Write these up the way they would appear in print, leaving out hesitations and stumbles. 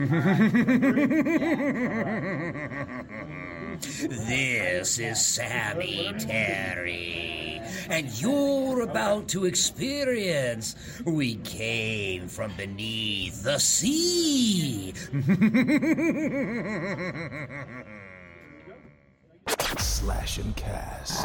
This is Sammy Terry, and you're about to experience We Came From Beneath the Sea. Slash and Cast.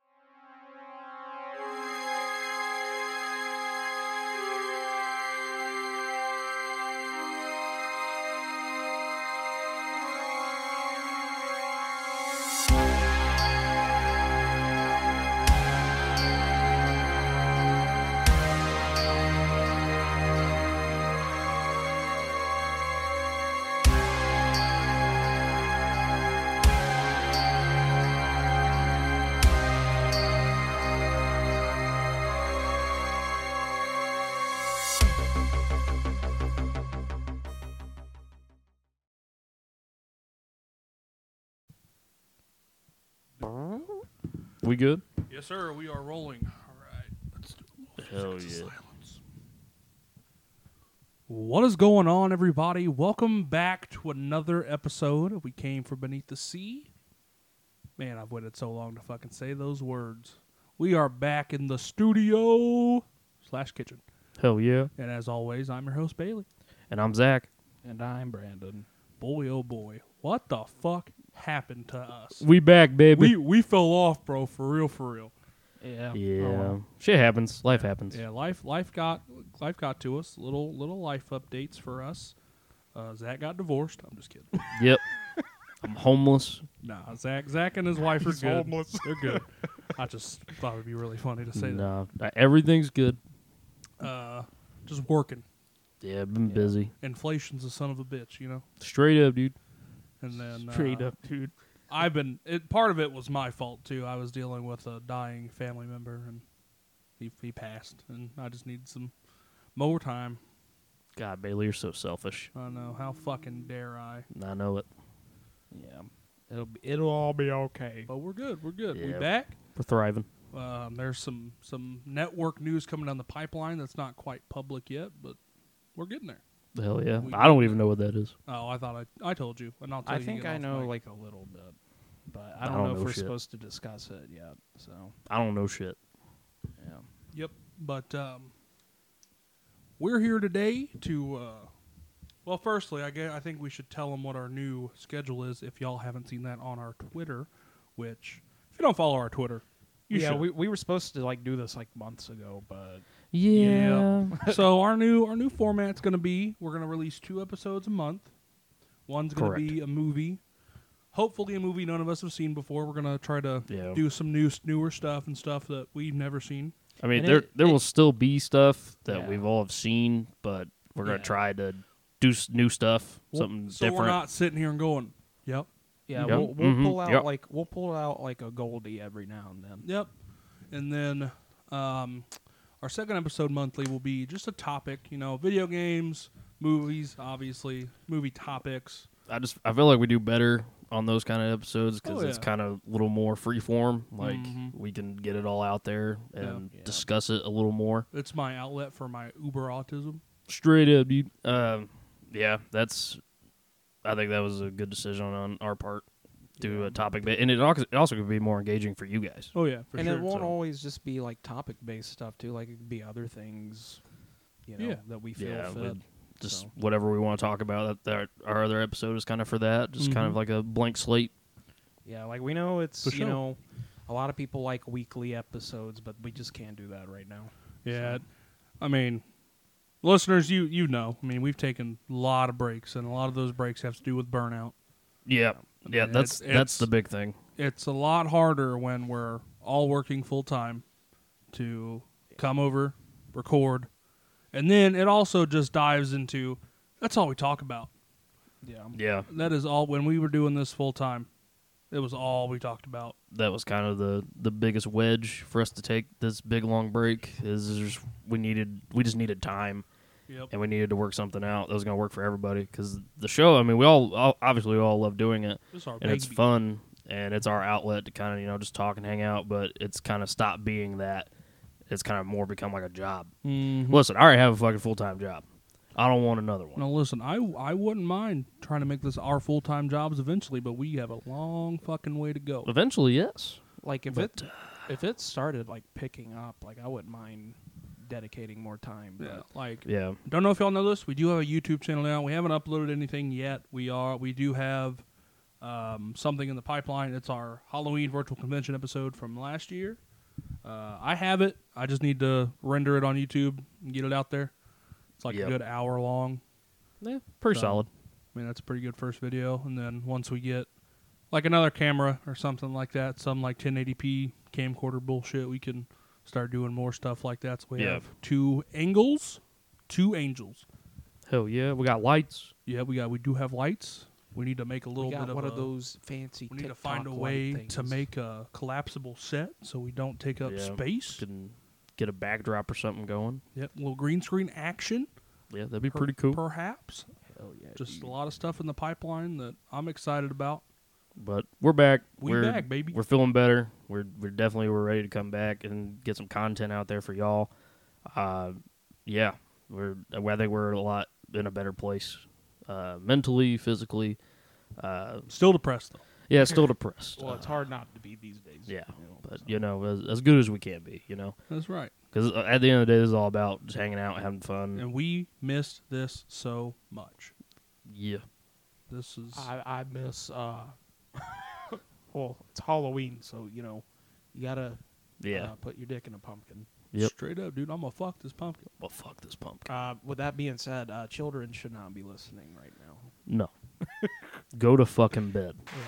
We good? Yes, sir. We are rolling. All right. Let's do a little Hell music to yeah. silence. What is going on, everybody? Welcome back to another episode of We Came From Beneath the Sea. Man, I've waited so long to fucking say those words. We are back in the studio / kitchen. Hell yeah. And as always, I'm your host, Bailey. And I'm Zach. And I'm Brandon. Boy, oh boy. What the fuck happened to us? We back, baby. We fell off, bro, for real, for real. Yeah. Yeah. Oh, well. Shit happens. Life happens. Yeah, life got to us. Little life updates for us. Zach got divorced. I'm just kidding. Yep. I'm homeless. Nah, Zach and his wife are He's good. homeless. They're good. I just thought it'd be really funny to say No, everything's good. that. Just working. Yeah, I've been busy. Inflation's a son of a bitch, you know. Straight up, dude. And then Straight up, dude. part of it was my fault too. I was dealing with a dying family member, and he passed, and I just need some more time. God, Bailey, you're so selfish. I know, how fucking dare I? I know it. Yeah. It'll all be okay. But we're good. We're good. We Yeah. back. We're thriving. There's some network news coming down the pipeline that's not quite public yet, but we're getting there. Hell yeah. We I don't even know what that is. Oh, I thought I told you, and I'll tell I you. think again I off know mic. like a little bit, but I don't know if we're shit. supposed to discuss it yet. So I don't know shit. yeah. Yep, but we're here today to. Well, firstly, I think we should tell them what our new schedule is. If y'all haven't seen that on our Twitter, which if you don't follow our Twitter, you yeah, should. we were supposed to like do this like months ago, but Yeah. So our new format's going to be we're going to release 2 episodes a month. One's going to Correct. be a movie. Hopefully a movie none of us have seen before. We're going to try to Yeah. do some newer stuff and stuff that we've never seen. I mean, And there will still be stuff that Yeah. we've all have seen, but we're going Yeah. to try to do new stuff, Well, something so different. we're not sitting here and going, yep, yeah, Yep. we'll Mhm. pull out Yep. we'll pull out like a Goldie every now and then. yep. And then our second episode monthly will be just a topic, video games, movies, obviously, movie topics. I feel like we do better on those kind of episodes because Oh, it's yeah. kind of a little more free form. Like Mhm. we can get it all out there and Yeah. discuss it a little more. It's my outlet for my uber autism. Straight up, dude. Yeah, I think that was a good decision on our part. Do a topic, and it also could be more engaging for you guys. Oh yeah, for and sure. it won't so- always just be like topic based stuff too. Like it could be other things, Yeah. that we feel Yeah, fit. just So. whatever we want to talk about. Our other episode is kind of for that. Just kind Mhm. of like a blank slate. Yeah, like we know it's For sure. a lot of people like weekly episodes, but we just can't do that right now. Yeah, I mean, listeners, you know. I mean, we've taken a lot of breaks, and a lot of those breaks have to do with burnout. Yeah, yeah. mean, That's it's- the big thing. It's a lot harder when we're all working full time to come over, record, and then it also just dives into that's all we talk about. Yeah. Yeah, That is all. When we were doing this full time, it was all we talked about. that was kind of the biggest wedge for us to take this big long break. Is just we just needed time. Yep. And we needed to work something out that was going to work for everybody. Because the show, I mean, we all love doing it, This is our and it's baby. fun, and it's our outlet to kind of just talk and hang out. But it's kind of stopped being that. It's kind of more become like a job. Mhm. Listen, I already have a fucking full-time job. I don't want another one. Now listen, I wouldn't mind trying to make this our full-time jobs eventually, but we have a long fucking way to go. Eventually, yes. Like if But, if it started like picking up, like I wouldn't mind dedicating more time. Yeah, like Yeah. don't know if y'all know this. We do have a YouTube channel now. We haven't uploaded anything yet. We do have something in the pipeline. It's our Halloween virtual convention episode from last year. I have it. I just need to render it on YouTube and get it out there. It's like Yep. a good hour long. Yeah, pretty So, solid. I mean, that's a pretty good first video. And then once we get like another camera or something like that, some like 1080p camcorder bullshit, we can start doing more stuff like that. So we Yeah. have two angels. Hell yeah, we got lights. Yeah, we do have lights. We need to make a little we got bit of one a, of those fancy. We need to TikTok find a light way things. to make a collapsible set so we don't take up Yeah. space. Can get a backdrop or something going. Yep, a little green screen action. Yeah, that'd be pretty cool. Perhaps. Hell yeah, Just dude. a lot of stuff in the pipeline that I'm excited about. But we're back. We're back, baby. We're feeling better. We're ready to come back and get some content out there for y'all. Yeah, I think we're a lot in a better place, mentally, physically. Still depressed though. Yeah, still depressed. Well, it's hard not to be these days. Yeah, you know, but so. as good as we can be, That's right. because at the end of the day, this is all about just hanging out, having fun. And we missed this so much. Yeah, This is I miss. Well, it's Halloween, so you gotta yeah. put your dick in a pumpkin. Yep. straight up, dude. I'm gonna fuck this pumpkin. Well, fuck this pumpkin. With that being said, children should not be listening right now. No, go to fucking bed. Yeah.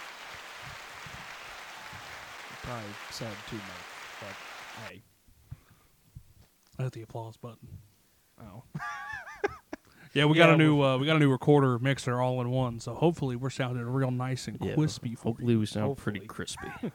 Probably said too much, but hey. I hit the applause button. Oh. Yeah, we Yeah, got a new recorder mixer all in one. So hopefully we're sounding real nice and Yeah, crispy for hopefully you. we sound pretty Hopefully. crispy.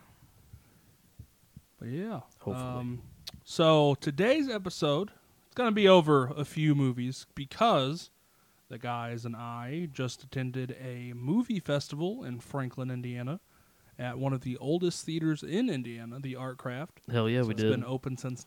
But yeah. Hopefully. So today's episode, it's going to be over a few movies because the guys and I just attended a movie festival in Franklin, Indiana, at one of the oldest theaters in Indiana, the Art Craft. Hell yeah, So we it's did. been open since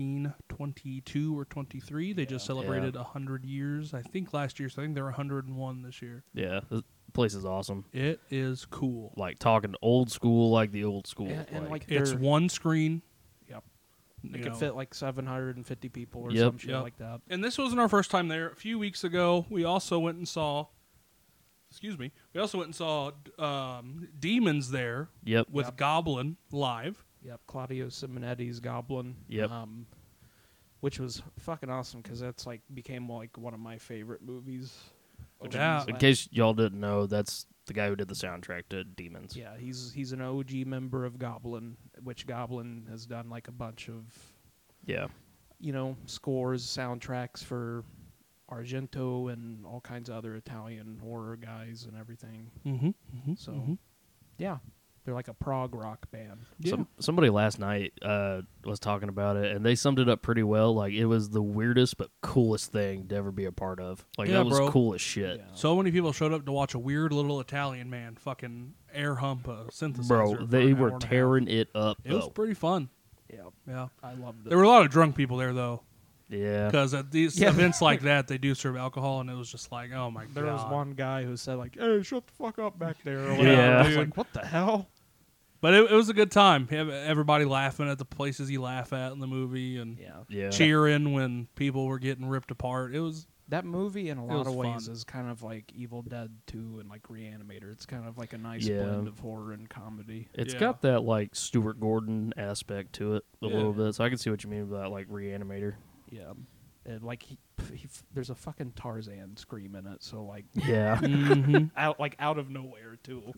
1922 or 23. They just celebrated 100 years, I think, last year. So I think they're 101 this year. Yeah, this place is awesome. It is cool. Like talking old school, like the old school. And like It's they're- one screen. Yep. you It could know. fit like 750 people or Yep. some shit Yep. like that. And this wasn't our first time there. A few weeks ago, we also went and saw. Excuse me. We also went and saw Demons there Yep. with Yep. Goblin live. Yep, Claudio Simonetti's Goblin. Yep. Which was fucking awesome because that's like became like one of my favorite movies. of Yeah. these In last- case y'all didn't know, that's the guy who did the soundtrack to Demons. Yeah, he's an OG member of Goblin, which Goblin has done like a bunch of Yeah. scores, soundtracks for Argento and all kinds of other Italian horror guys and everything. Mm-hmm. So, yeah, they're like a prog rock band. Yeah. Somebody last night was talking about it, and they summed it up pretty well. Like, it was the weirdest but coolest thing to ever be a part of. Like, Yeah, that was bro. cool as shit. Yeah. So many people showed up to watch a weird little Italian man fucking air hump a synthesizer. Bro, for they an hour were and a half. tearing it up, It was though. pretty fun. Yeah, Yeah. I loved it. There were a lot of drunk people there, though. Yeah. Because at these Yeah. events like that, they do serve alcohol, and it was just like, oh my There god. was one guy who said like, "Hey, shut the fuck up back there." Or Yeah. whatever. I was Dude. like, "What the hell?" But it was a good time. Everybody laughing at the places you laugh at in the movie, and Yeah, Yeah. cheering when people were getting ripped apart. It was that movie in a It lot was of ways fun. is kind of like Evil Dead 2 and like Reanimator. It's kind of like a nice Yeah. blend of horror and comedy. It's Yeah. got that, like, Stuart Gordon aspect to it a Yeah. little bit, so I can see what you mean by that, like, Reanimator. Yeah, and like there's a fucking Tarzan scream in it, so like Yeah. out of nowhere too.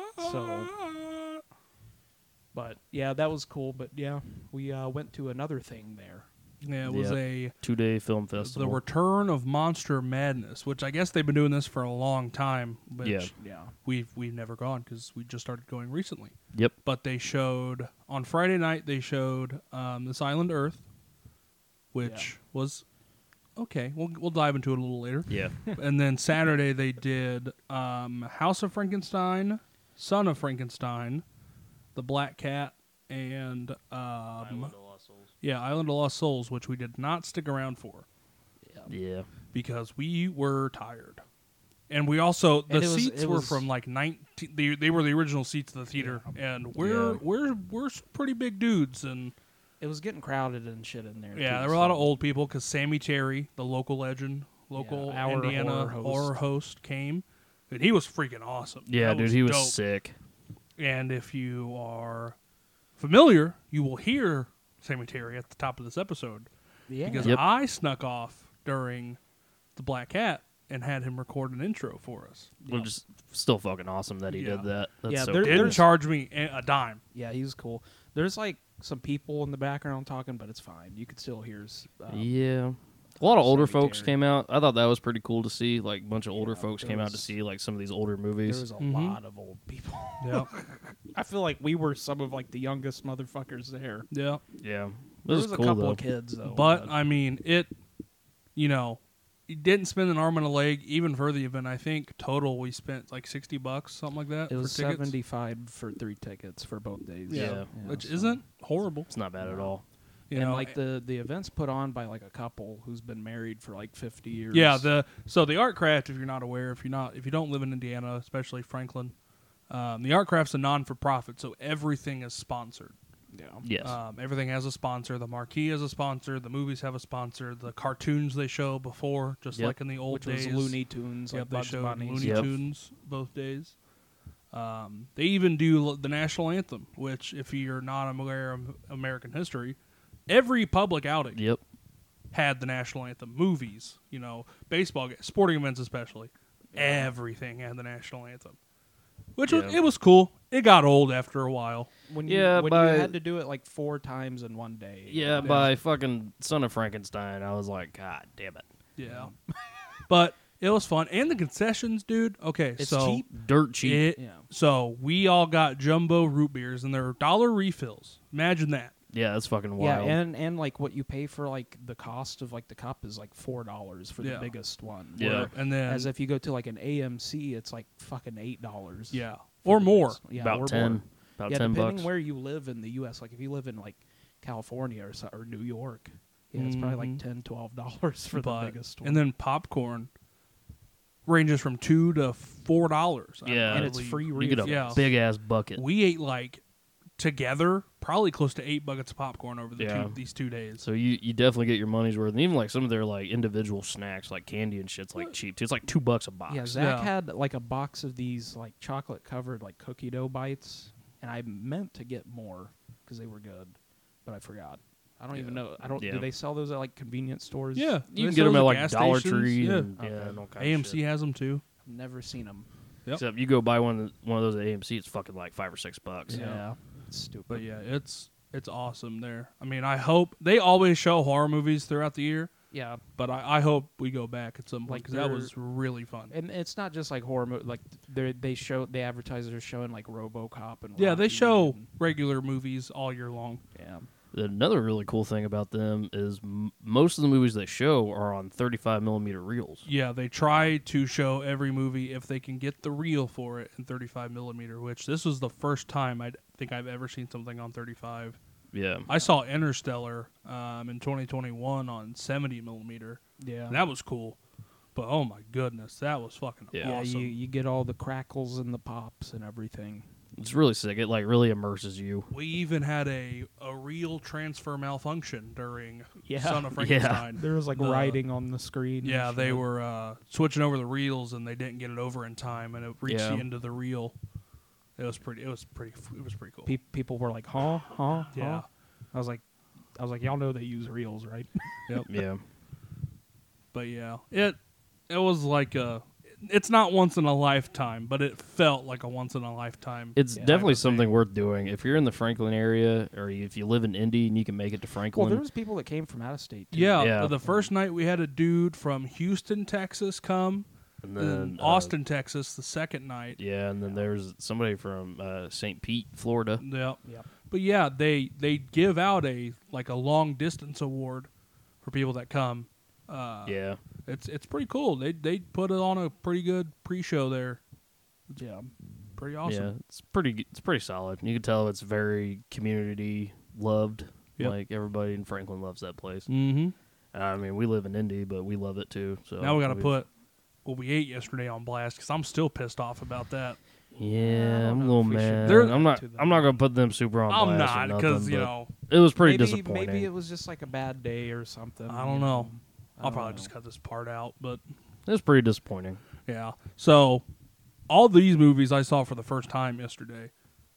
So, but yeah, that was cool. But yeah, we went to another thing there. yeah, it was Yep. a 2-day film the festival. return of Monster Madness, which I guess they've been doing this for a long time. Which Yeah. Yeah, we've never gone because we just started going recently. Yep. But they showed on Friday night. They showed this Island Earth, which was okay. We'll dive into it a little later. Yeah. And then Saturday they did House of Frankenstein, Son of Frankenstein, The Black Cat, and Island of Lost Souls, which we did not stick around for. Yeah. because we were tired. And we also the And seats it were was- from like 19. They were the original seats of the theater, and we're pretty big dudes, and It was getting crowded and shit in there. yeah, too, there were a lot so- of old people because Sammy Terry, the local legend, local our Indiana horror host, came, and he was freaking awesome. Yeah, That dude, he was dope. sick. And if you are familiar, you will hear Sammy Terry at the top of this episode Yeah. because Yep. I snuck off during the Black Cat and had him record an intro for us. Well, just still fucking awesome that he Yeah. did that. That's Yeah, so there- cool. Didn't there's- charge me a dime. Yeah, he was cool. There's like some people in the background talking, but it's fine. You could still hear. Yeah. A lot of older Sammy folks Terry. came out. I thought that was pretty cool to see. Like, a bunch of older Yeah, folks there came out to was- see, like, some of these older There movies. was a Mhm. lot of old people. Yeah, I feel like we were some of like the youngest motherfuckers there. yeah. Yeah. There This was is a cool, couple though. of kids though. But I mean, you didn't spend an arm and a leg even for the event. I think total we spent like $60, something like that. it was for tickets. 75 for 3 tickets for both days. Yeah. Which so- isn't horrible. It's not bad at all. You and know, like the event's put on by like a couple who's been married for like 50 years. yeah. The Art Craft, if you're not aware, if you don't live in Indiana, especially Franklin, the Art Craft's a non-for-profit, so everything is sponsored. yeah. Yes. Everything has a sponsor. The marquee has a sponsor. The movies have a sponsor. The cartoons they show before, just Yep. like in the old Which days. was Looney Tunes, Yep, like they Bugs showed Bunny. Looney Yep. Tunes both days. They even do the national anthem, which, if you're not aware of American history, every public outing Yep. had the national anthem. Movies, baseball, sporting events especially, everything had the national anthem. Which was, Yeah. it was cool. It got old after a while. When Yeah, when by- you had to do it like 4 times in one day. Yeah, by fucking Son of Frankenstein, I was like, God damn it. Yeah, but it was fun, and the concessions, dude. Okay, It's so cheap. Dirt cheap. Yeah. So we all got jumbo root beers, and they're $1 refills. Imagine that. Yeah, that's fucking Yeah, wild. and like what you pay for like the cost of like the cup is like $4 for Yeah. the biggest one. Yeah. Where- And then as if you go to like an AMC, it's like fucking $8. yeah, for or the more. biggest- Yeah, about or 10. more. About Yeah, 10 depending bucks. where you live in the U.S. Like if you live in like California or New York, yeah, it's probably like Mhm. $10-12 for But- the biggest one. And then popcorn ranges from $2 to $4. Yeah. and it's believe. free You get a refills. Yeah. big ass bucket. We ate like together probably close to 8 buckets of popcorn over Yeah. these 2 days. So you definitely get your money's worth. And even like some of their like individual snacks, like candy and shit's like cheap too. It's like $2 a box. Yeah, Zach Yeah. had like a box of these like chocolate covered like cookie dough bites, and I meant to get more because they were good, but I forgot. I don't even know. I don't. Yeah. Do they sell those at like convenience stores? Yeah, You they can get sell them at those like gas Dollar stations. Tree. Yeah. And, Okay. and all kinds of AMC shit. has them too. I've never seen them. Yep. Except you go buy one of those at AMC, it's fucking like $5 or $6. Yeah, it's stupid. But yeah, it's awesome there. I mean, I hope they always show horror movies throughout the year, Yeah, but I hope we go back at some point Like because that they're- was really fun. and it's not just like horror movie. Like the advertisers are showing like RoboCop and Yeah, they Rocky show and- regular movies all year long. yeah. Another really cool thing about them is most of the movies they show are on 35 millimeter reels. Yeah, they try to show every movie if they can get the reel for it in 35 millimeter. Which this was the first time I think I've ever seen something on 35. Yeah. I saw Interstellar in 2021 on 70 millimeter. Yeah. And that was cool. But oh my goodness, that was fucking Yeah. Yeah, awesome. you get all the crackles and the pops and everything. It's really sick. It like really immerses you. We even had a real transfer malfunction during Yeah. Son of Yeah. Frankenstein. There was like The- writing on the screen. and Yeah, they shit. were switching over the reels and they didn't get it over in time, and it reached Yeah. the end of the reel. It was pretty cool. People were like, "Huh, huh, Yeah. huh?" I was like, y'all know they use reels, right? Yeah. But yeah, it was like it's not once in a lifetime, but it felt like a once in a lifetime. It's Yeah, definitely I would say. something worth doing. If you're in the Franklin area or if you live in Indy and you can make it to Well, Franklin. there was people that came from out of state. Too. Yeah, Yeah. the first night we had a dude from Houston, Texas come, and and then Austin, Texas the second night. Yeah, and then there's somebody from St. Pete, Florida. Yep. Yep. But yeah, they give out a long distance award for people that come. Yeah. It's pretty cool. They put it on a pretty good pre-show there. Yeah. Pretty awesome. Yeah, it's pretty solid. You can tell it's very community loved. Yep. Like everybody in Franklin loves that place. Mm-hmm. I mean, we live in Indy, but we love it too. So Now we got to we've- put what we ate yesterday on blast because I'm still pissed off about that. Yeah, I'm a know little if we should mad. There- I'm not. to that. I'm not gonna put them super on I'm blast. not because because it was pretty maybe, disappointing. Maybe it was just like a bad day or something. I don't you know. I I'll don't probably know. just cut this part out, but It was pretty disappointing. yeah. So all these movies I saw for the first time yesterday,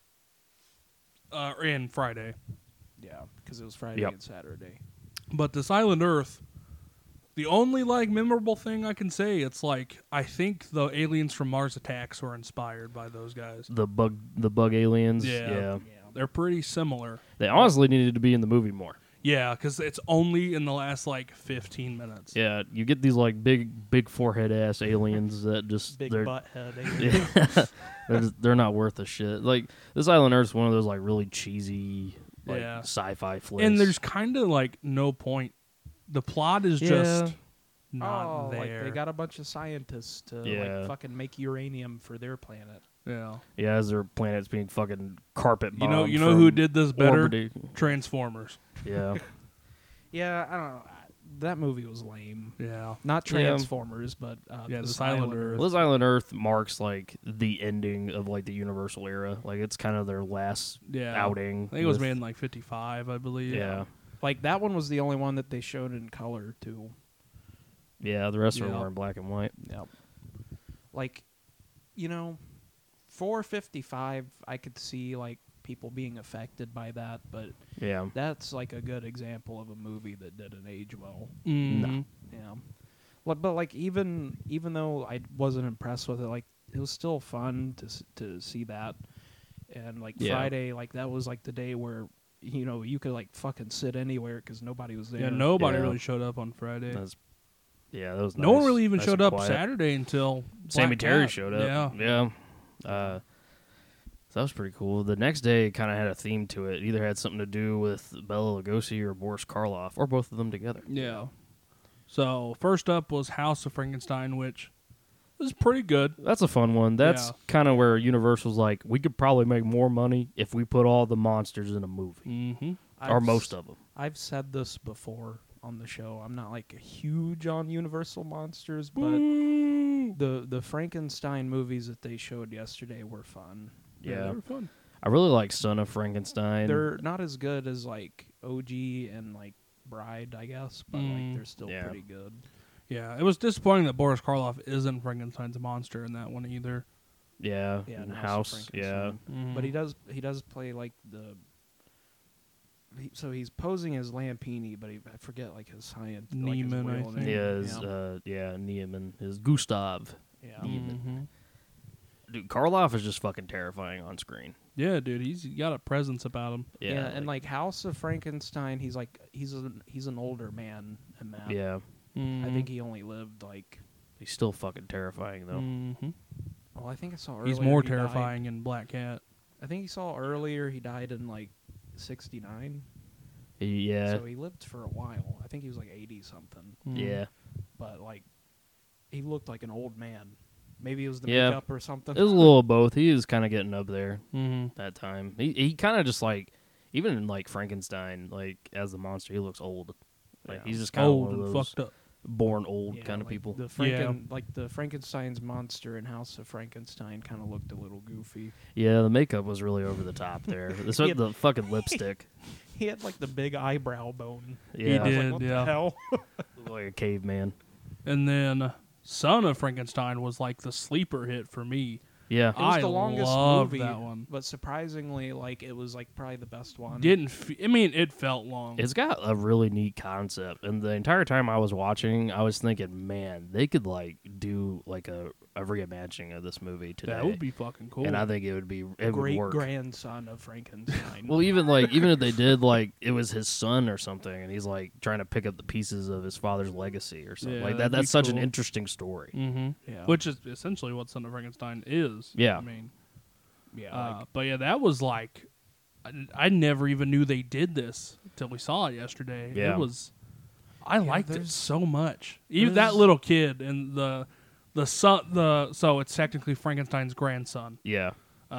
and Friday. Yeah, because it was Friday Yep. and Saturday. But this Island Earth, the only like memorable thing I can say, it's like I think the aliens from Mars Attacks were inspired by those guys. The bug aliens. Yeah. Yeah. They're pretty similar. They honestly needed to be in the movie more. Yeah, because it's only in the last like 15 minutes. Yeah, you get these like big forehead ass aliens that just Big they're butt head. yeah, they're not worth a shit. Like this Island Earth's one of those like really cheesy like Yeah. sci-fi flicks. And there's kind of like no point. The plot is Yeah. just not oh, there. like they got a bunch of scientists to Yeah. like fucking make uranium for their planet. yeah. yeah, as their planet's being fucking carpet You bombed. know who from did this better? orbiting- Transformers. Yeah, Yeah, I don't know. That movie was lame. Yeah. Not Yeah. Transformers, but Yeah, the this Island Earth. well, this Island Earth marks like the ending of like the Universal era. Like it's kind of their last Yeah. outing. I think it was with- made in like 55, I believe. Yeah, Like that one was the only one that they showed in color too. yeah. The rest of them Yeah. were in black and white. Yep. Like, you know, 455, I could see like people being affected by that, but Yeah, that's like a good example of a movie that didn't age well. Mhm. Yeah. But like even though I wasn't impressed with it, like it was still fun to see that. And like Yeah. Friday, like that was like the day where you could like fucking sit anywhere because nobody was there. Yeah, nobody Yeah. really showed up on Friday. that was No one nice. really even Nice showed and up quiet. Saturday until Sammy Black Terry Cat. showed up. Yeah. So that was pretty cool. The next day kind of had a theme to it. It either had something to do with Bela Lugosi or Boris Karloff, or both of them together. Yeah. So first up was House of Frankenstein, which was pretty good. That's a fun one. That's Yeah. kind of where Universal's like, we could probably make more money if we put all the monsters in a movie, Mm-hmm. or most of them. I've said this before on the show. I'm not like huge on Universal monsters, but the Frankenstein movies that they showed yesterday were fun. Yeah. they were fun. I really like Son of Frankenstein. They're not as good as like OG and like Bride, I guess, but like they're still Yeah. pretty good. Yeah, it was disappointing that Boris Karloff isn't Frankenstein's monster in that one either. yeah, Yeah, and no, it's House. Yeah, Frankenstein. But he does play like so he's posing as Lampini, but I forget like his science. like his Neiman, I real think. name. yeah, Neiman is Gustav. Yeah. Mhm. Dude, Karloff is just fucking terrifying on screen. Yeah, dude, he's got a presence about him. Yeah, and like House of Frankenstein, he's an older man in that. yeah, I think he only lived like. he's still fucking terrifying though. Mm-hmm. Well, I think I saw earlier. He's more he died- terrifying in Black Cat. I think he saw earlier he died in like 69. Yeah, So he lived for a while. I think he was like 80 something. yeah. But like, he looked like an old man. Maybe it was the Yeah. makeup or something. It was a little of both. He was kind of getting up there Mm-hmm. that time. He kind of just like, even in like Frankenstein, like as the monster, he looks old. Like Yeah. he's just kind of Old one of and those fucked up. born old Yeah, kind of like people. The Frankenstein's monster in House of Frankenstein kind of looked a little goofy. Yeah, the makeup was really over the top there. This He was had- the fucking lipstick. He had like the big eyebrow bone. Yeah, I was did. like, what yeah. the hell? like a caveman. And then Son of Frankenstein was like the sleeper hit for me. Yeah, It was I the longest loved movie, that one. but surprisingly, like it was like probably the best one. I mean, it felt long. it's got a really neat concept, and the entire time I was watching, I was thinking, man, they could like do like a reimagining of this movie today. That would be fucking cool. and I think it would Great work. grandson of Frankenstein. Well, even if they did like it was his son or something, and he's like trying to pick up the pieces of his father's legacy or something Yeah, like that. that'd be That's such an cool. interesting story. Mm-hmm. yeah, Which is essentially what Son of Frankenstein is. Yeah. I mean, yeah, but yeah, that was like, I never even knew they did this until we saw it yesterday. Yeah. It was, I liked it there's- so much. Even that there's- little kid and the son, so it's technically Frankenstein's grandson. Yeah,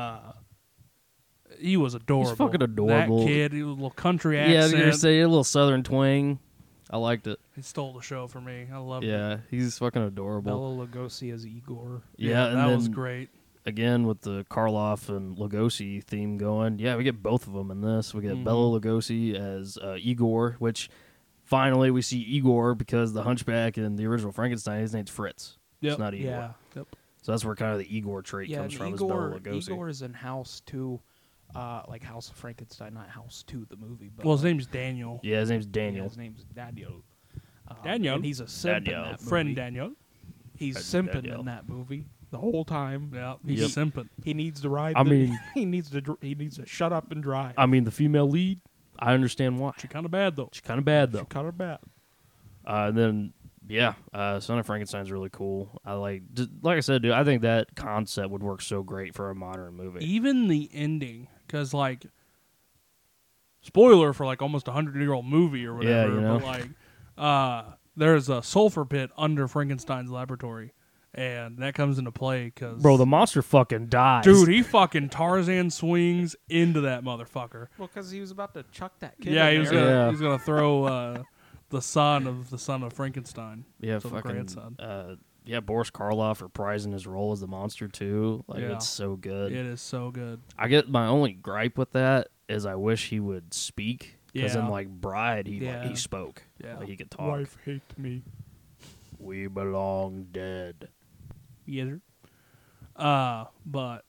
He was adorable. fucking adorable. That kid, he was a little country yeah. I was accent. gonna say a little southern twang. I liked it. He stole the show for me. I loved it. Yeah, he's fucking adorable. Bela Lugosi as Igor. Yeah, and that then, was great. again, with the Karloff and Lugosi theme going, yeah, we get both of them in this. We get Bela Lugosi as Igor, which finally we see Igor because the Hunchback in the original Frankenstein, his name's Fritz. Yep. It's not Igor. Yeah. Yep. So that's where kind of the Igor trait Yeah, comes and from, is Bela Igor, Lugosi. Igor is in House 2, like House of Frankenstein, not House 2, the movie. But Well, his name's Daniel. Yeah, his name's yeah, Daniel. his name's Daniel. Daniel. And he's a simp Daniel. in that movie. Friend Daniel. He's Friend simping Daniel. in that movie the whole time. Yeah, he's Yep. simping. He needs to ride. I mean- he needs to shut up and drive. I mean, the female lead, I understand why. She kind of bad though. She's kind of bad, She though. cut her back. And then, yeah, Son of Frankenstein's really cool. I like I said, dude, I think that concept would work so great for a modern movie. Even the ending, because like, spoiler for like almost 100-year-old movie or whatever. Yeah, you know. But like, there's a sulfur pit under Frankenstein's laboratory, and that comes into play because Bro, the monster fucking dies. dude, he fucking Tarzan swings into that motherfucker. Well, because he was about to chuck that kid. Yeah, in he was there. gonna Yeah. he's gonna throw the son of Frankenstein. yeah, so the fucking, grandson. yeah, Boris Karloff reprising his role as the monster, too. Like, Yeah. it's so good. It is so good. I get my only gripe with that is I wish he would speak. Because Yeah. in, like, Bride, he Yeah. he spoke. Yeah. Like, he could talk. Wife hate me. We belong dead. Yes, sir. But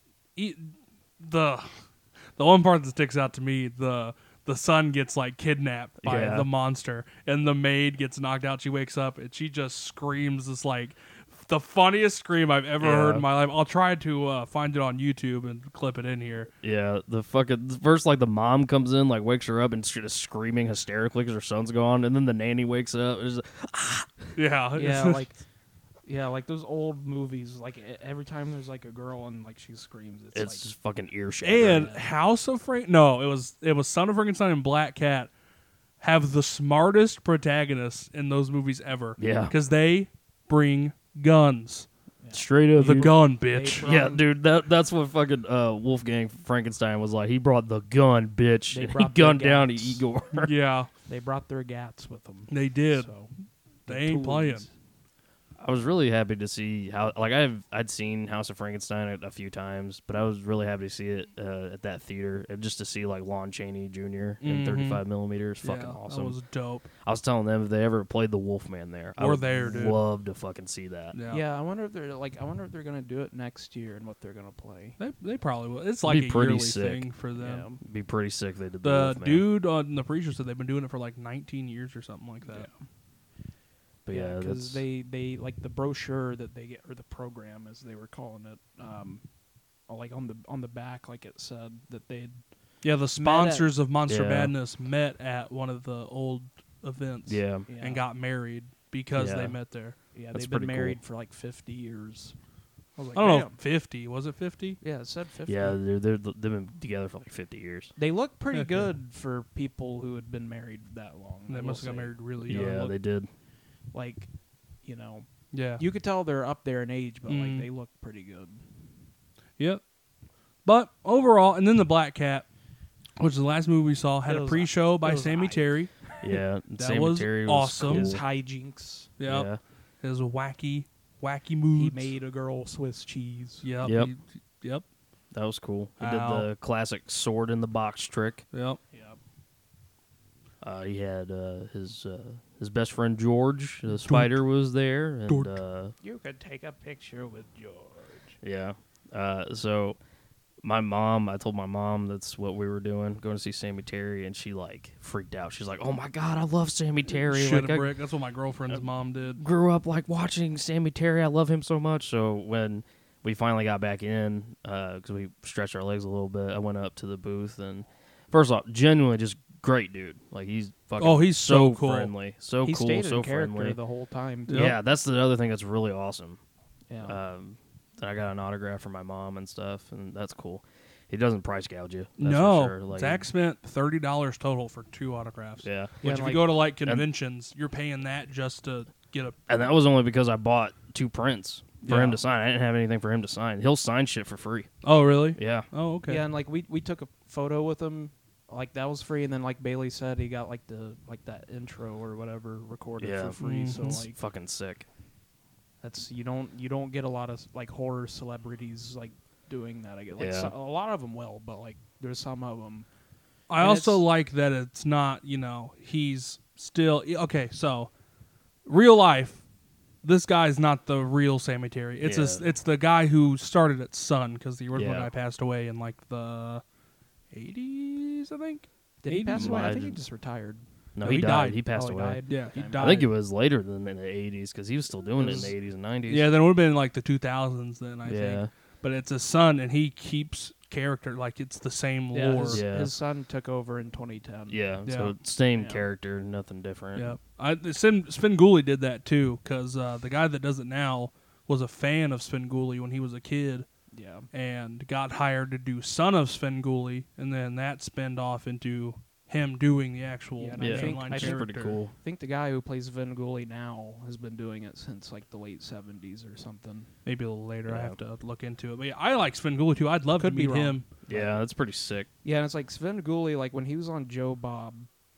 the one part that sticks out to me, the son gets like kidnapped by Yeah. the monster, and the maid gets knocked out. She wakes up and she just screams this like the funniest scream I've ever heard Yeah. in my life. I'll try to find it on YouTube and clip it in here. Yeah, the first, like, the mom comes in, like, wakes her up and she's just screaming hysterically because her son's gone, and then the nanny wakes up. It's just, Yeah, Yeah, like those old movies. Like every time there's like a girl and like she screams, it's it's like fucking ear shattering. and House of Frank. No, it was Son of Frankenstein and Black Cat have the smartest protagonists in those movies ever. Yeah. because they bring guns. Straight up, The dude. gun, bitch. They Yeah, dude, that's what fucking Wolfgang Frankenstein was like. He brought the gun, bitch. They And he brought the gunned down to gats. Igor. Yeah, they brought their gats with them. they did. So, They the ain't playing. tools. I was really happy to see how, like, I'd seen House of Frankenstein a few times, but I was really happy to see it at that theater, and just to see like Lon Chaney Jr. in 35 millimeters, fucking Yeah, awesome. That was dope. I was telling them if they ever played the Wolfman there, I We're would there, dude. love to fucking see that. Yeah, Yeah, I wonder if they're gonna do it next year and what they're gonna play. They probably will. It's like Be a pretty yearly sick. thing for them. Yeah. Be pretty sick if they did the The Wolfman. dude on the pre-show said they've been doing it for like 19 years or something like that. But yeah, because that's- they like the brochure that they get, or the program as they were calling it, like on the back, like it said that they'd Yeah, the sponsors of Monster Yeah. Madness met at one of the old events. yeah. and got married because Yeah. they met there. yeah That's they've been pretty cool. married for like 50 years. I was like, I don't know, damn. 50. Was it 50? Yeah, it said 50. Yeah, they've been together for like 50 years. They look pretty Heck yeah. good for people who had been married that long. I They will must have got say. married really young. Yeah, they did. Like, you know, Yeah. you could tell they're up there in age, but Mm. like they look pretty good. Yep. But overall, and then the Black Cat, which is the last movie we saw, had It a was- pre-show by it was Sammy hype. Terry. Yeah, That Sammy was Terry awesome. was His cool. hijinks. Yep. Yeah. His wacky He moods. made a girl Swiss cheese. Yep. Yep. Yep. That was cool. He Ow. did the classic sword in the box trick. Yep. Yeah. He had his best friend George, the spider, was there, and George. You could take a picture with George. yeah. So my mom, I told my mom that's what we were doing, going to see Sammy Terry, and she like freaked out. She's like, "Oh my god, I love Sammy Terry! Shit Like, a I brick. That's what my girlfriend's mom did. grew up like watching Sammy Terry. I love him so much." So when we finally got back in, because we stretched our legs a little bit, I went up to the booth, and first off, genuinely just great dude. Like he's fucking Oh, he's so cool. friendly, so He cool, stayed so in character friendly. the whole time. Yep. Yeah, that's the other thing that's really awesome. Yeah. That I got an autograph from my mom and stuff, and that's cool. He doesn't price gouge you. That's No. for sure. Like, Zach spent $30 total for 2 autographs. yeah, Which Yeah, if like- you go to like conventions, you're paying that just to get a. and that was only because I bought 2 prints for Yeah. him to sign. I didn't have anything for him to sign. He'll sign shit for free. Oh, really? Yeah, Oh, okay. Yeah, and like we took a photo with him like that was free, and then like Bailey said, he got like that intro or whatever recorded Yeah. for free. So It's like fucking sick. that's you don't get a lot of like horror celebrities like doing that. I guess like Yeah. a lot of them will, but like there's some of them. I And also it's- like that it's not, he's still okay. So, real life, this guy's not the real Sammy Terry. It's Yeah. it's the guy who started at Sun because the original Yeah. guy passed away in like the 80s, I think. Did he pass away? I think he Might- just retired. No, No, he he died. died. He passed Oh, he away. died? Yeah, he Okay. died. I think it was later than in the 80s because he was still doing it in was- the 80s and 90s. Yeah, then it would have been like the 2000s then, I Yeah. think. But it's his son, and he keeps character like it's the same Yeah, lore. Yeah. his son took over in 2010. Yeah, Yeah. so same Yeah. character, nothing different. Yeah, Svengoolie did that too because the guy that does it now was a fan of Svengoolie when he was a kid Yeah. and got hired to do Son of Svengoolie, and then that spinned off into him doing the actual Yeah, and Yeah, I think- mainline I that's think- character. pretty cool. I think the guy who plays Svengoolie now has been doing it since like the late 70s or something. Maybe a little later. I Yeah. have to look into it. But yeah, I like Svengoolie too. I'd love Could to be meet wrong. him. Yeah, that's pretty sick. Yeah, and it's like Svengoolie, like when he was on Joe Bob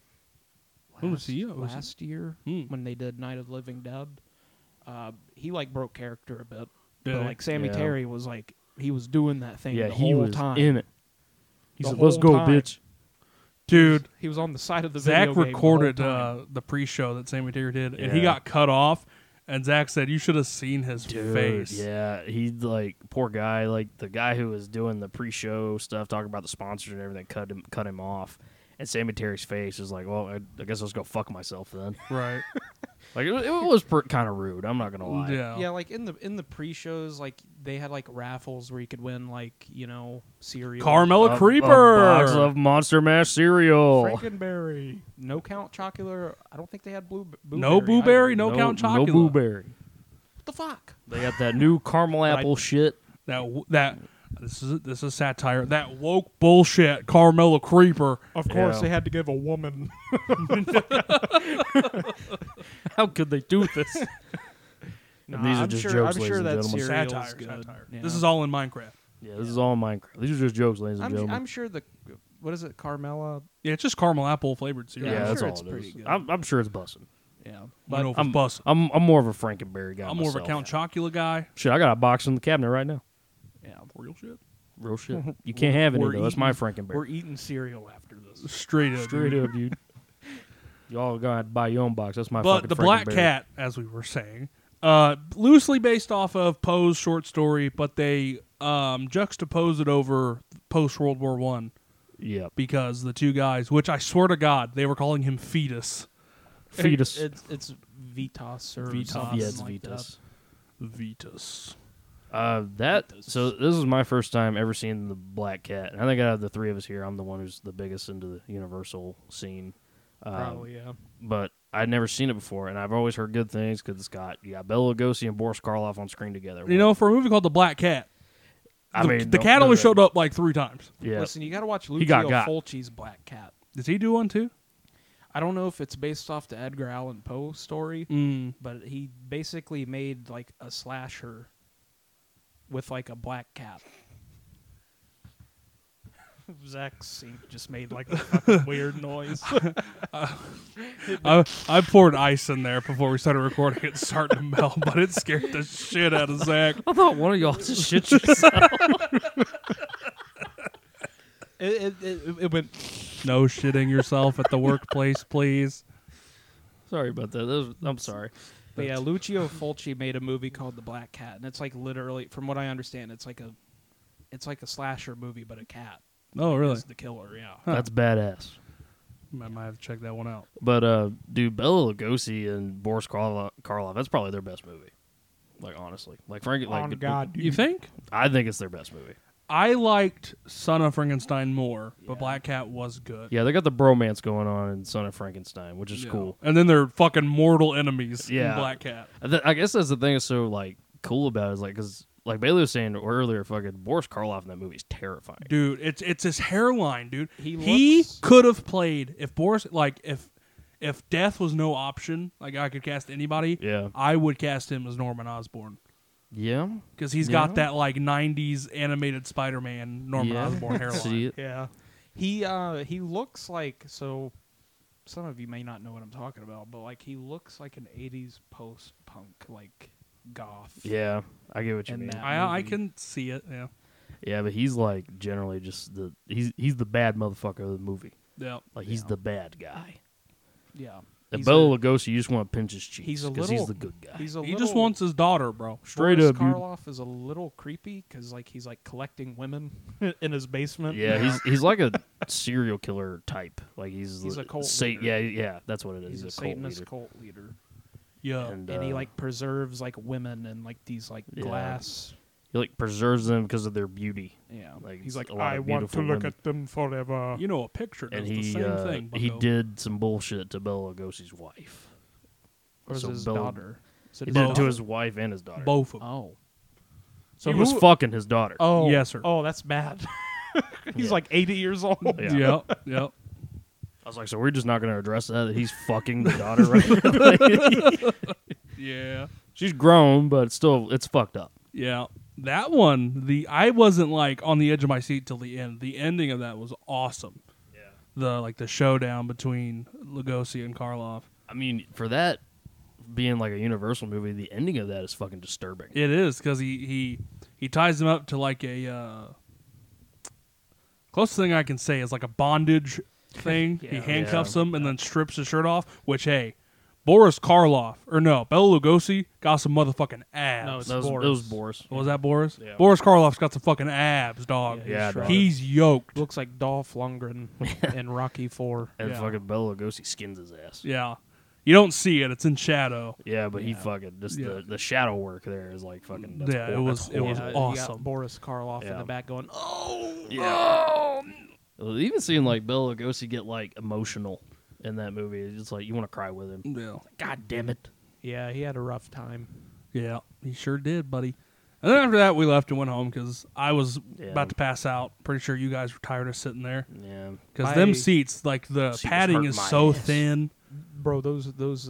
Who was he? last year Hmm. when they did Night of the Living Dead, he like broke character a bit. Did But he? like Sammy Yeah. Terry was like he was doing that thing Yeah, the he whole was time. in it. He The said, "Let's whole go, time. bitch." Dude, He was on the side of the Zach video game the recorded whole time. the pre-show that Sammy Terry did, and he Yeah. got cut off. And Zach said, "You should have seen his Dude, face." yeah, he like poor guy, like the guy who was doing the pre-show stuff, talking about the sponsors and everything, cut him off. And Sammy Terry's face is like, well, I guess I'll just go fuck myself then. Right. Like it was kind of rude. I'm not gonna lie. Yeah. Yeah, like in the pre-shows, like they had like raffles where you could win like cereal. Carmela A Creeper. box of Monster Mash cereal. Frankenberry. No Count Chocula. I don't think they had Blueberry. No Blueberry, either. no Count No Chocula. blueberry. What the fuck? They got that new caramel apple shit. This is satire. That woke bullshit, Carmela Creeper. Of course, they had to give a woman. How could they do this? No, These are I'm just sure, jokes, I'm ladies sure and that gentlemen. cereal's Satire. good. Satire. Yeah. This is all in Minecraft. Yeah, this is all Minecraft. These are just jokes, ladies and gentlemen. I'm sure the what is it, Carmela? Yeah, it's just caramel apple flavored cereal. Yeah, I'm that's sure all it's it pretty is. good. I'm sure it's bussin'. Yeah, I but know if it's bussin'. I'm more of a Frankenberry guy. I'm more of a myself. Count Chocula guy. Shit, I got a box in the cabinet right now. yeah, Real shit. Real shit. You can't have any We're though. That's my we're Frankenberry. eating cereal after this. Straight up. Straight dude. up, dude. Y'all gonna have to buy your own box. That's my But fucking the Black Frankenberry. Cat, as we were saying, loosely based off of Poe's short story, but they juxtapose it over post World War One Yep. because the two guys, which I swear to God, they were calling him Fetus. Fetus. It's Vitas or Vitas. something Yeah, it's like Vitas. Vitus. So this is my first time ever seeing the Black Cat. And I think out of the three of us here, I'm the one who's the biggest into the Universal scene. Probably, yeah. But I'd never seen it before, and I've always heard good things because you got Bela Lugosi and Boris Karloff on screen together. You know, for a movie called The Black Cat, the cat only showed up like 3 times. Yeah, Listen, you got to watch He got Lucio Fulci's Black Cat. Does he do one too? I don't know if it's based off the Edgar Allan Poe story, Mm. but he basically made like a slasher with like a black cat. Zach just made like a fucking weird noise. I poured ice in there before we started recording. It's starting to melt, but it scared the shit out of Zach. I thought one of y'all just shit yourself. It went. No shitting yourself at the workplace, please. Sorry about that. I'm sorry. But yeah, Lucio Fulci made a movie called The Black Cat, and it's like literally, from what I understand, it's like a slasher movie, but a cat Oh, really? is the killer. Yeah. That's badass. I might have to check that one out. But dude, Bela Lugosi and Boris Karloff, that's probably their best movie. Like honestly, like Frank. Like, You think? I think it's their best movie. I liked Son of Frankenstein more, but Yeah. Black Cat was good. Yeah, they got the bromance going on in Son of Frankenstein, which is Yeah. cool. And then they're fucking mortal enemies in Yeah. Black Cat. I guess that's the thing that's so like cool about it is like because like Bailey was saying earlier, fucking Boris Karloff in that movie is terrifying. Dude, it's his hairline, dude. He He looks- could have played if Boris if death was no option, like I could cast anybody, Yeah, I would cast him as Norman Osborn. yeah, Because he's got that like 90s animated Spider-Man Norman yeah. Osborn hairline. See it? Yeah. He looks like, so some of you may not know what I'm talking about, but like he looks like an 80s post-punk like goth. Yeah, I get what you In mean. that I movie. can see it. Yeah. Yeah, but he's like generally just he's the bad motherfucker of the movie. Yeah. Like he's the bad guy. Yeah. And He's Bela a- Lugosi, you just want to pinch his cheeks He's a because little. he's the good guy. He's a He little, just wants his daughter, bro. Straight Boris up, dude. Karloff is a little creepy because like he's like collecting women in his basement. Yeah, he's like a serial killer type. Like he's a cult leader. Yeah, that's what it is. He's a cult Satanist leader. cult leader, Yeah. And and he like preserves like women and like these like Yeah. glass. he like preserves them because of their beauty. Yeah, Like, he's it's like, a lot I of want to beautiful look women. at them forever. You know, a picture does And the he same thing. he bucko. did some bullshit to Bela Lugosi's wife. Or is So his Bela- daughter? Is it He his did it to daughter? his wife and his daughter. both of them. Oh, So he was fucking his daughter. Oh, Yes, sir. Oh, that's bad. He's Yeah. like 80 years old. Yeah. Yep. Yep. I was like, so we're just not going to address that he's fucking the daughter right now. Yeah. She's grown, but still, it's fucked up. Yeah. That one, I wasn't like on the edge of my seat till the end. The ending of that was awesome. Yeah. The showdown between Lugosi and Karloff. I mean, for that being like a Universal movie, the ending of that is fucking disturbing. It is because he ties him up to like a closest thing I can say is like a bondage thing. He handcuffs him and then strips his shirt off. Which Boris Karloff Bela Lugosi got some motherfucking abs. No, it's It Boris. was Boris. Was that Boris? Yeah. Boris Karloff's got some fucking abs, dog. Yeah, shredded. dog. He's yoked. Looks like Dolph Lundgren in Rocky 4. And Yeah. fucking Bela Lugosi skins his ass. Yeah. You don't see it; it's in shadow. Yeah, but he Yeah. fucking just Yeah. the shadow work there is like fucking. That's Yeah, it hor- was- that's it was horrible. You awesome. got Boris Karloff in Yeah. the back going, oh, Yeah. Well, even seeing like Bela Lugosi get like emotional in that movie, it's just like you want to cry with him. Yeah. God damn it! yeah, he had a rough time. Yeah, he sure did, buddy. And then after that, we left and went home because I was Yeah. about to pass out. Pretty sure you guys were tired of sitting there Yeah, because My- them seats, like the Seat was padding hurting is my so ass. thin. Bro, those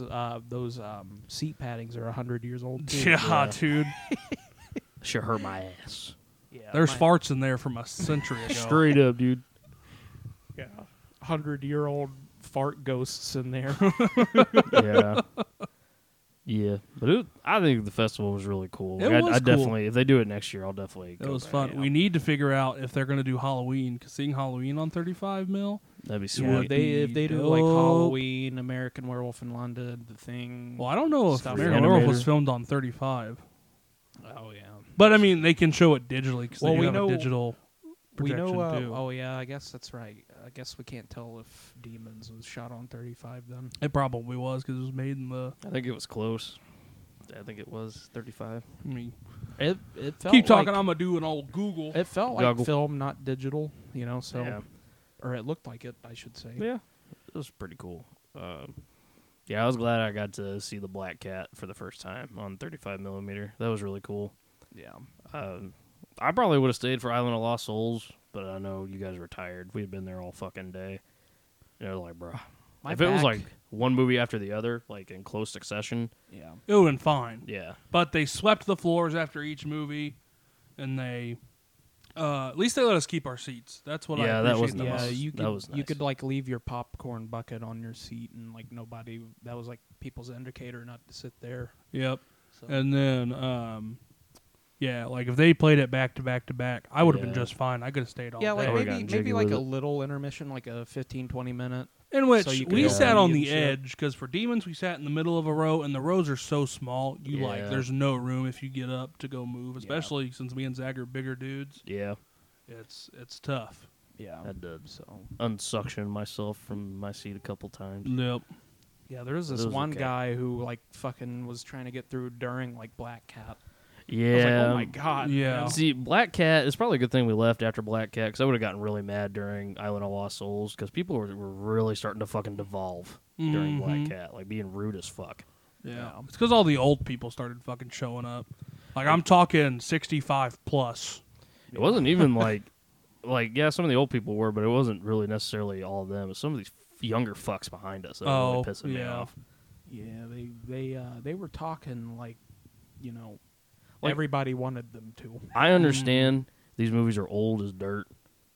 seat paddings are 100 years old too. Yeah, dude. should hurt my ass. Yeah, There's my- farts in there from a century ago. Straight up, dude. Yeah, 100-year-old fart ghosts in there. Yeah. Yeah, but I think the festival was really cool. It Like, was I cool. definitely, if they do it next year, I'll definitely. It go was back. fun. Yeah. We need to figure out if they're going to do Halloween because seeing Halloween on 35 mil. That'd be sweet. Yeah, Would if they do like dope. Halloween, American Werewolf in London, The Thing. Well, I don't know if Stuff American animated. Werewolf was filmed on 35, Oh yeah. but I mean they can show it digitally because Well, they we have know- a digital We projection know. too. Oh yeah, I guess that's right. I guess we can't tell if Demons was shot on 35 then. It probably was because it was made in the. I think it was close. I think it was 35. I mean, It felt keep talking. Like, I'm gonna do an old Google. it felt like Goggle. film, not digital. You know, so Yeah. or it looked like it. I should say. Yeah, it was pretty cool. Yeah, I was glad I got to see the Black Cat for the first time on 35 millimeter. That was really cool. Yeah. I probably would have stayed for Island of Lost Souls, but I know you guys were tired. We had been there all fucking day. You know, like, bro, My if it was back- like one movie after the other, like in close succession, Yeah. It would have been fine. yeah, But they swept the floors after each movie, and they. At least they let us keep our seats. That's what I Yeah, that appreciate was the nice. Yeah, most. you That could was you nice. could like leave your popcorn bucket on your seat and like nobody. That was like people's indicator not to sit there. Yep. So. And then, yeah, like if they played it back to back to back, I would have been Yeah. just fine. I could have stayed all Yeah, day. like would've maybe gotten jiggy like with a it. little intermission, like a 15-20 minute. In which so you we could sat go on and the shit. edge because for Demons we sat in the middle of a row, and the rows are so small. You like Yeah. there's no room if you get up to go move, especially since me and Zach are bigger dudes. yeah. It's tough. Yeah. I had to So unsuction myself from my seat a couple times. Yep. yeah, there was this It was one okay. guy who like fucking was trying to get through during like Black Cat. Yeah. I was like, oh my god. Yeah. man. See, Black Cat, it's probably a good thing we left after Black Cat because I would have gotten really mad during Island of Lost Souls because people were really starting to fucking devolve during Black Mhm. Cat, like being rude as fuck. Yeah. Yeah. It's because all the old people started fucking showing up. Like I'm talking 65 plus. It wasn't even like, yeah, some of the old people were, but it wasn't really necessarily all of them. It was some of these younger fucks behind us that were Oh, really pissing me yeah. off. Yeah, they were talking like, you know, Like- everybody wanted them to. I understand these movies are old as dirt,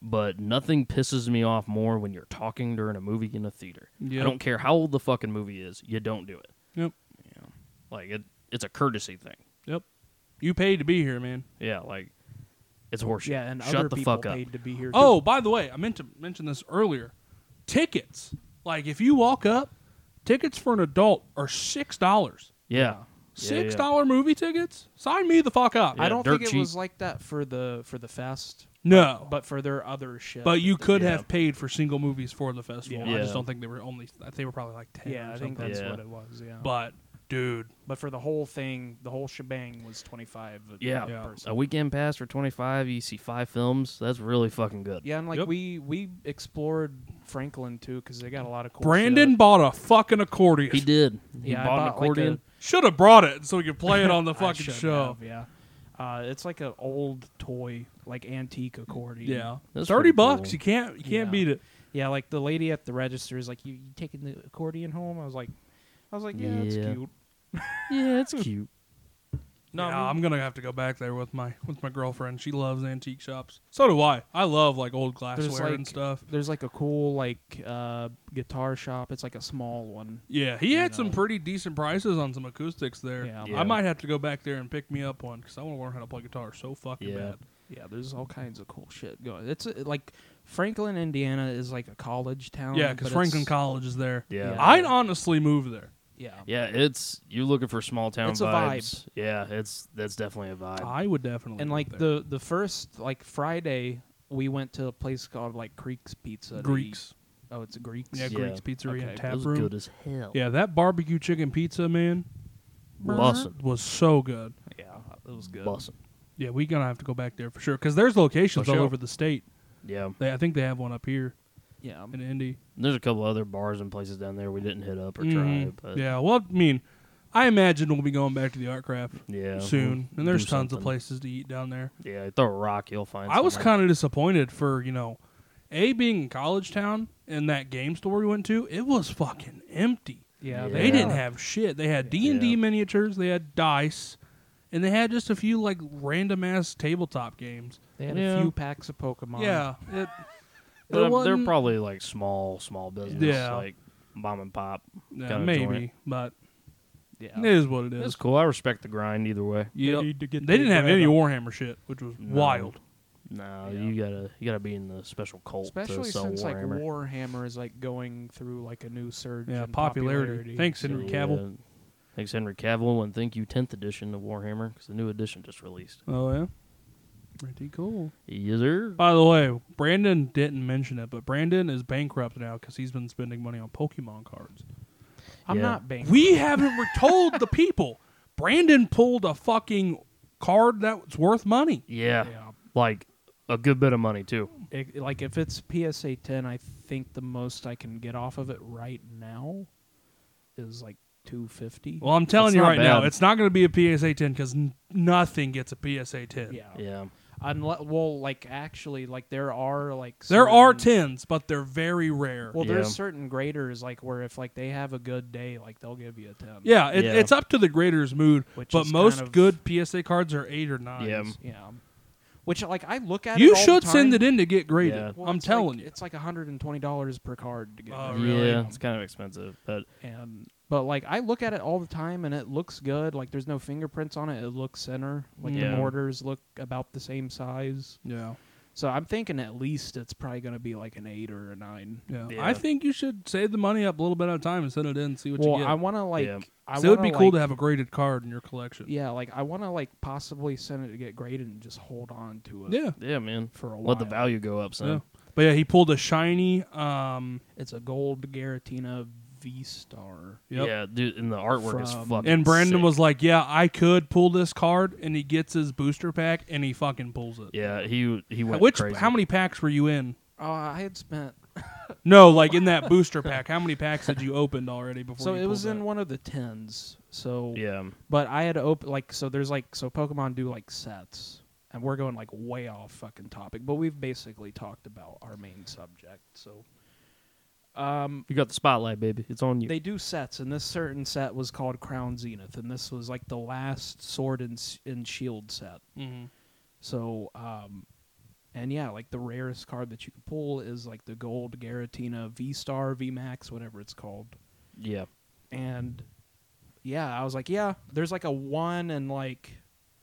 but nothing pisses me off more when you're talking during a movie in a theater. Yep. I don't care how old the fucking movie is. You don't do it. Yep. Like, it's a courtesy thing. Yep. You paid to be here, man. Yeah, like, it's horseshit. Yeah, and Shut other the people fuck up. paid to be here. Too. Oh, by the way, I meant to mention this earlier. Tickets. Like, if you walk up, tickets for an adult are $6. Yeah. $6 movie tickets? Sign me the fuck up. Yeah, I don't dirt think it cheap. was like that for the fest, No. but for their other shit. But you could Yeah. have paid for single movies for the festival. Yeah. I just Yeah. don't think they were only. They were probably like 10. yeah, or I think something. that's Yeah. what it was. Yeah, But dude, but for the whole thing, the whole shebang was 25. Yeah. a person. A weekend pass for 25, you see 5 films. That's really fucking good. Yeah, and like Yep. we explored Franklin too because they got a lot of cool. Brandon shit. bought a fucking accordion. He did. He Yeah, I bought an bought, like, accordion. Should have brought it so we could play it on the I fucking should show. have, yeah, it's like an old toy, like antique accordion. Yeah, That's $30. pretty cool. You can't Yeah. beat it. Yeah, like the lady at the register is like, "You taking the accordion home?" I was like, "Yeah, it's Yeah. cute." Yeah, it's cute. No, Yeah, I mean- I'm gonna have to go back there with my girlfriend. She loves antique shops. So do I. I love like old glassware and stuff. There's like a cool guitar shop. It's like a small one. Yeah, he had You some know. pretty decent prices on some acoustics there. Yeah. Yeah. I might have to go back there and pick me up one because I want to learn how to play guitar so fucking Yeah. bad. Yeah, there's all kinds of cool shit going. It's like Franklin, Indiana is like a college town. Yeah, because but Franklin it's- College is there. Yeah. Yeah. I'd honestly move there. Yeah, Yeah, it's you're looking for small town It's a vibe. vibes. Yeah, that's definitely a vibe. I would definitely. and move like there. the first like Friday, we went to a place called like Creek's Pizza. to Greeks. eat. Oh, it's a Greeks. Yeah, Yeah. Greeks Pizzeria Okay. and it Tap was Room. good as hell. Yeah, that barbecue chicken pizza, man, Bussin'. was so good. Yeah, it was good. Bussin'. Yeah, we're gonna have to go back there for sure because there's locations For all sure. over the state. Yeah. I think they have one up here Yeah, in Indy. There's a couple other bars and places down there we didn't hit up or Mhm. try, but Yeah, well, I mean, I imagine we'll be going back to the Art Craft yeah, soon, we'll and there's do tons of something. places to eat down there. Yeah, throw a rock, you'll find. I was somewhere. kind of disappointed for being in College Town and that game store we went to. It was fucking empty. yeah. Yeah. They didn't have shit. They had D&D Yeah. miniatures, they had dice, and they had just a few like random ass tabletop games. They had Yeah. a few packs of Pokemon. Yeah, it They're wasn't- probably like small business, Yeah. like mom and pop. yeah, kinda maybe, joint. but yeah. it is what it It's is. cool. I respect the grind either way. Yep. need to get They their didn't have bread any up. Warhammer shit, which was No. wild. No, Yeah. you gotta be in the special cult Especially to sell since like Warhammer. Warhammer is like going through like a new surge. Yeah, in popularity. Thanks, So, Henry Cavill. yeah, thanks Henry Cavill, and thank you 10th edition of Warhammer because the new edition just released. Oh yeah, pretty cool. Yes, sir. By the way, Brandon didn't mention it, but Brandon is bankrupt now because he's been spending money on Pokemon cards. I'm Yeah. not bankrupt. We haven't told the people. Brandon pulled a fucking card that was worth money. Yeah, Yeah. like a good bit of money too. Like if it's PSA 10, I think the most I can get off of it right now is like $250. Well, I'm telling That's you not right now, bad. it's not going to be a PSA 10 because nothing gets a PSA 10. yeah. Yeah, Well, like actually, like there are like There are certain- 10s, but they're very rare. Well, Yeah. there's certain graders like where if like they have a good day, like they'll give you a 10. yeah, Yeah. it's up to the grader's mood, Which but is most kind of- good PSA cards are 8 or 9s. Yeah. Yeah. Which like I look at. You it all should the send time. it in to get graded. Yeah. Well, I'm it's telling like, you. it's like $120 per card to get. Oh, it. really? yeah, it's kind of expensive, but But like I look at it all the time and it looks good. Like there's no fingerprints on it. It looks center. Like Yeah. the mortars look about the same size. Yeah. So I'm thinking at least it's probably going to be like an 8 or a 9. Yeah. Yeah. I think you should save the money up a little bit at a time and send it in and see what Well, you get. I want to like. Yeah. I So it would be wanna, cool like- to have a graded card in your collection. Yeah, like I want to like possibly send it to get graded and just hold on to it. Yeah. yeah, man, For a while. let the value go up, son. Yeah. But yeah, he pulled a shiny. It's a gold Garatina V-Star. Yep. Yeah, dude, and the artwork is From- fucking. And Brandon sick. was like, "Yeah, I could pull this card," and he gets his booster pack and he fucking pulls it. Yeah, he went Which crazy. how many packs were you in? I had spent. No, like in that booster pack. How many packs had you opened already before? So you it was pulled in that? one of the 10s. So Yeah, but I had to open like so. There's like so Pokemon do like sets, and we're going like way off fucking topic. But we've basically talked about our main subject. So you got the spotlight, baby. It's on you. they do sets, and this certain set was called Crown Zenith, and this was like the last Sword and Shield set. Mhm. So And yeah, like the rarest card that you can pull is like the gold Giratina V-Star, V-Max, whatever it's called. Yeah. And yeah, I was like, yeah, there's like a 1 in like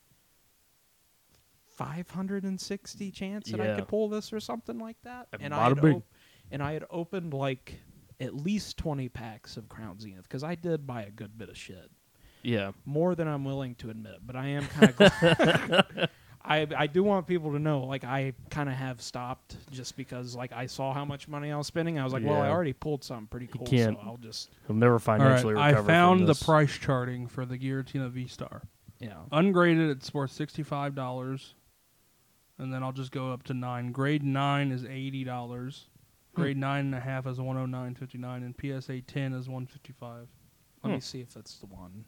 560 chance that I Yeah. could pull this or something like that. And And bada bing. I had opened like at least 20 packs of Crown Zenith because I did buy a good bit of shit. Yeah. More than I'm willing to admit, but I am kind of glad. I do want people to know, like, I kind of have stopped just because, like, I saw how much money I was spending. I was like, well, I Yeah. already pulled something pretty cool, so can't- I'll just, He'll never All financially right, recover I found from the this. price charting for the Giratina V-Star. yeah. Ungraded, it's worth $65. And then I'll just go up to 9. Grade 9 is $80. Grade 9.5 is $109.59, and PSA 10 is $155. Let me see if it's the one.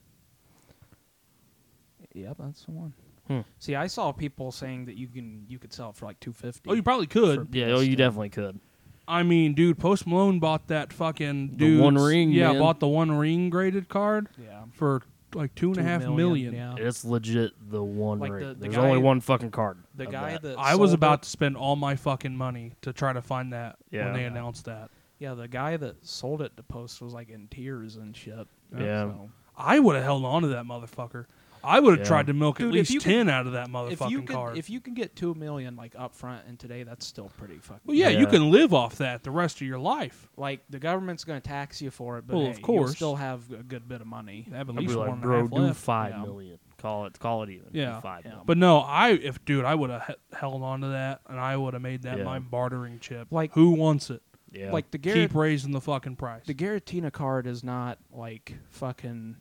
Yep, that's the one. Hmm. See, I saw people saying that you could sell it for like $250. Oh, you probably could. For Yeah, oh, you PS10. definitely could. I mean, dude, Post Malone bought that fucking dude. One Ring, Yeah, man. bought the One Ring graded card Yeah. for like $2.5 million. Yeah. It's legit the one Like ring. the There's guy- only one fucking card. The of guy that. that I was sold about it- to spend all my fucking money to try to find that when Yeah. they announced that. Yeah, the guy that sold it to Post was like in tears and shit. Yeah. So, I would have held on to that motherfucker. I would have Yeah. tried to milk Dude, at if least you 10 out of that if motherfucking you can card. if you can get $2 million like up front and today, that's still pretty fucking. Well, yeah, you Yeah. can live off that the rest of your life. Like the government's going to tax you for it, but Well, hey, of course. you'll still have a good bit of money. Have at I'd be least like, one and a bro, half do left. 5 Yeah. million. Call it even. Do Yeah. 5 Yeah. million. But no, I would have held on to that, and I would have made that Yeah. my bartering chip. Like- who wants it? Yeah. Like the Keep raising the fucking price. the Giratina card is not like fucking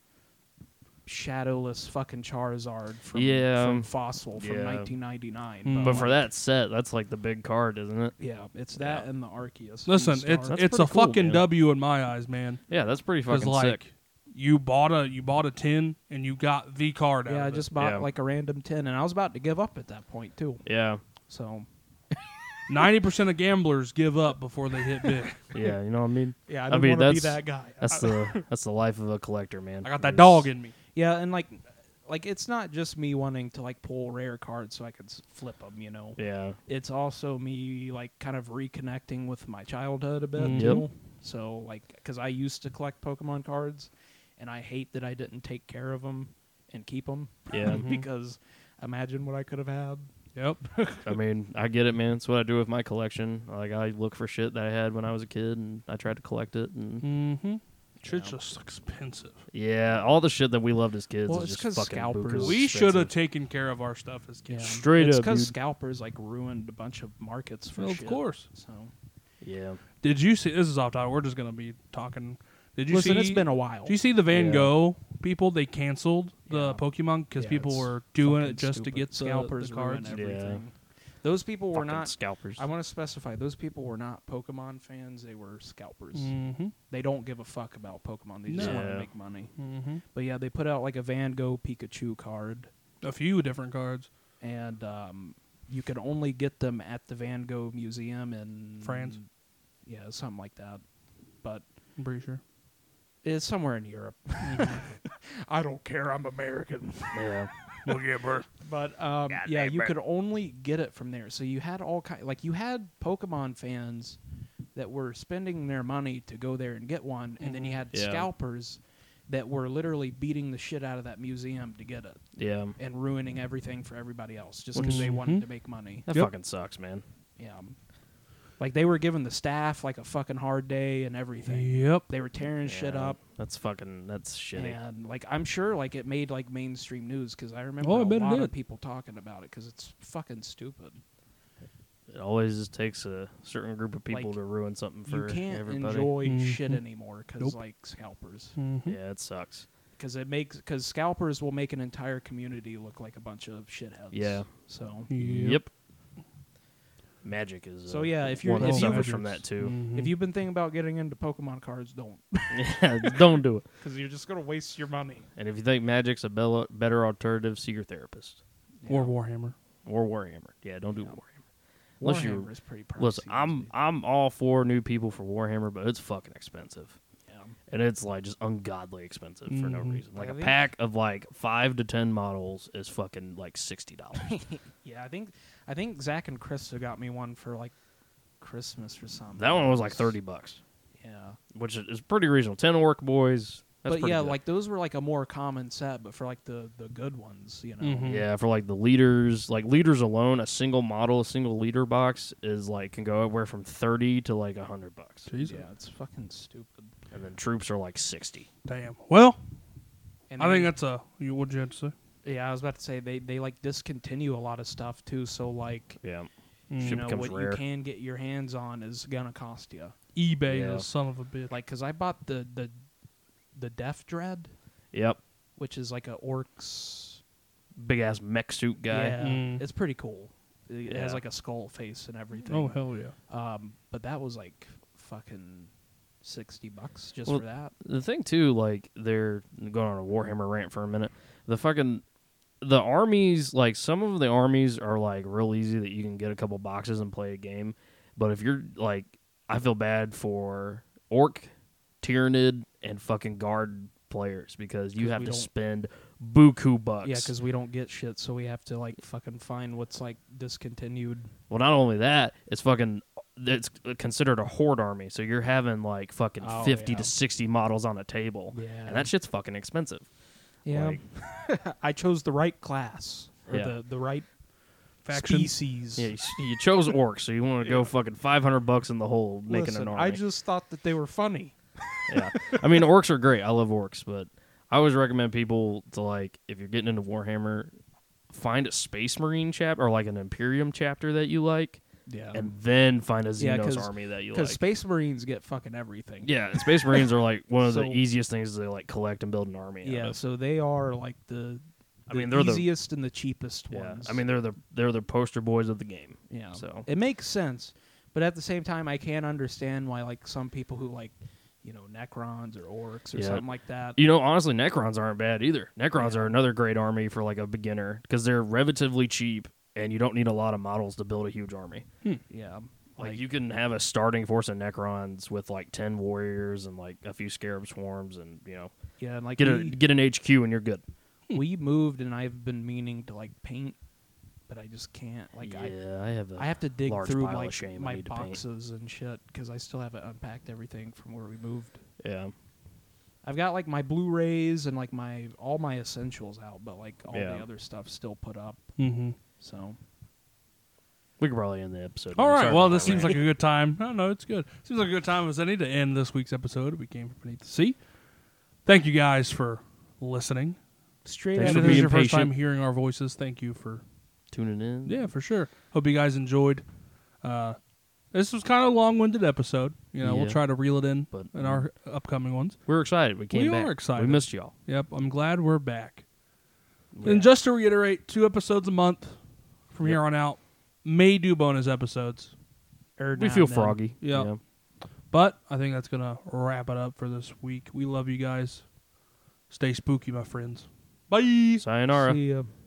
shadowless fucking Charizard from, Yeah. from Fossil from Yeah. 1999. Mm. but for like, that set, that's like the big card, isn't it? yeah, it's that Yeah. and the Arceus. Listen, V-Star. it's That's a pretty cool, fucking man. W in my eyes, man. Yeah, that's pretty Because fucking like sick. you bought a 10 and you got the card out yeah, I of just it. bought Yeah. like a random 10, and I was about to give up at that point too. Yeah. So 90% of gamblers give up before they hit big. Yeah, you know what I mean? yeah, I I didn't mean, want to be that's- that guy. That's that's the life of a collector, man. I got that Is- dog in me. Yeah, and like it's not just me wanting to like pull rare cards so I could flip them, you know. Yeah. It's also me like kind of reconnecting with my childhood a bit Mhm. too. Yep. So like, because I used to collect Pokemon cards, and I hate that I didn't take care of them and keep them. Yeah. because imagine what I could have had. Yep. I mean, I get it, man. It's what I do with my collection. Like, I look for shit that I had when I was a kid, and I try to collect it. And Mm-hmm. Shit's just expensive. yeah, all the shit that we loved as kids Well, is it's just 'cause fucking scalpers- buku We should have expensive. taken care of our stuff as Yeah, kids. Straight it's up, because dude. scalpers like ruined a bunch of markets for Well, of shit. course. So Yeah. Did you see? This is off topic. We're just gonna be talking. Did you listen, see? it's been a while. Did you see the Van Yeah. Gogh people? They canceled the Yeah. Pokemon because Yeah, people it's were doing fucking it just to stupid. get scalpers the ruin cards. everything. Those people were Fucking not. scalpers. I want to specify those people were not Pokemon fans. They were scalpers. Mm-hmm. They don't give a fuck about Pokemon. They just No. want to Yeah. make money. Mm-hmm. But yeah, they put out like a Van Gogh Pikachu card, A few different cards. and you could only get them at the Van Gogh Museum in France? Yeah, something like that. But I'm pretty sure. it's somewhere in Europe. I don't care. I'm American. yeah. We'll get birth. But yeah, you could only get it from there. So you had all like you had Pokemon fans that were spending their money to go there and get one, and then you had Yeah. scalpers that were literally beating the shit out of that museum to get it Yeah. and ruining everything for everybody else just because they wanted to make money. That Yep. fucking sucks, man. Yeah, like they were giving the staff like a fucking hard day and everything. Yep. They were tearing shit Yeah. up. That's shitty. And like I'm sure like it made like mainstream news because I remember Oh, I a bet it lot of did. people talking about it because it's fucking stupid. It always just takes a certain group of people Like, to ruin something for You can't everybody. enjoy Mhm. shit anymore because Nope. like scalpers Mm-hmm. Yeah, it sucks. because scalpers will make an entire community look like a bunch of shitheads. Yeah. So Yep. Magic is So, yeah, if you're- one that if you- suffers from that too. Mm-hmm. if you've been thinking about getting into Pokemon cards, don't Yeah, don't do it. because you're just gonna waste your money. And if you think Magic's a better alternative, see your therapist Or Warhammer. or Warhammer. Yeah, don't do Yeah. Warhammer. Unless you Warhammer is pretty pricey. listen, these I'm days. all for new people for Warhammer, but it's fucking expensive. Yeah. and it's like just ungodly expensive for no reason. Like I a think- pack of like 5 to 10 models is fucking like $60. Yeah, I think Zach and Krista got me one for like Christmas or something. That one was like $30, Yeah. which is pretty reasonable. 10 Orc Boys. That's But pretty yeah, good. like those were like a more common set, but for like the good ones, you know. Mhm. Yeah, for like the leaders, like leaders alone, a single model, a single leader box is like can go anywhere from 30 to like $100, Jesus. Yeah, it's fucking stupid. and then troops are like 60. Damn. Well, And I think then- that's what'd you have to say? yeah, I was about to say they like discontinue a lot of stuff too, so like Yeah, you shit know becomes what rare. you can get your hands on is gonna cost you. eBay Yeah. is a son of a bitch. Like, cause I bought the Death Dread, Yep, which is like a orcs. big ass mech suit guy. Yeah, Mm. it's pretty cool. It Yeah. has like a skull face and everything. Oh hell yeah. But that was like fucking $60 just Well, for that. The thing too, like they're going on a Warhammer rant for a minute. The armies, like some of the armies are like real easy that you can get a couple boxes and play a game. But if you're like, I feel bad for Orc, Tyrannid, and fucking Guard players because you 'Cause have we to don't- spend buku bucks. Yeah, because we don't get shit, so we have to like fucking find what's like discontinued. well, not only that, it's considered a horde army, so you're having like fucking Oh, 50 yeah. to 60 models on a table, Yeah, and that shit's fucking expensive. yeah. Like, I chose the right class or Yeah. the right Faction. species. yeah, you chose orcs, so you want to go fucking $500 in the hole making Listen, an army. I just thought that they were funny. Yeah, I mean orcs are great. I love orcs, but I always recommend people to like if you're getting into Warhammer, find a Space Marine chapter or like an Imperium chapter that you like, Yeah, and then find a Yeah, Xenos 'cause- army that you because like. Space Marines get fucking everything. Yeah, and Space Marines are like one of the So- easiest things to like collect and build an army. out Yeah, of. so they are like the I mean, they're the- easiest and the cheapest Yeah, ones. I mean they're the poster boys of the game. yeah, so- it makes sense, but at the same time, I can't understand why like some people who like, you know, Necrons or Orcs or Yeah. something like that. You know, honestly, Necrons aren't bad either. Necrons Yeah. are another great army for like a beginner because they're relatively cheap and you don't need a lot of models to build a huge army. Yeah, Like you can have a starting force of Necrons with like 10 warriors and like a few Scarab swarms, and you know yeah, and like get an HQ and you're good. we moved, and I've been meaning to like paint, but I just can't. Like Yeah, I have. I have to dig large through pile of like shame I my need to paint. boxes and shit because I still haven't unpacked everything from where we moved. Yeah, I've got like my Blu-rays and like all my essentials out, but like all Yeah. the other stuff still put up. Mm-hmm. So we could probably end the episode. All now. right. Sorry Well, about this that seems rant. like a good time. No, it's good. Seems like a good time as any to end this week's episode. We came from Beneath the Sea. Thank you guys for listening. straight Thanks And for if this is being your first time patient. hearing our voices, thank you for tuning in. yeah, for sure. Hope you guys enjoyed. This was kind of a long-winded episode. You know, we'll Yeah. try to reel it in But- in our upcoming ones. We're excited. We came We back. are excited. We missed y'all. Yep, I'm glad we're back. Yeah. And just to reiterate, 2 episodes a month from here on out. May do bonus episodes. Or We now feel and then. froggy. Yeah. Yeah. But I think that's going to wrap it up for this week. We love you guys. Stay spooky, my friends. Bye. Sayonara. See ya.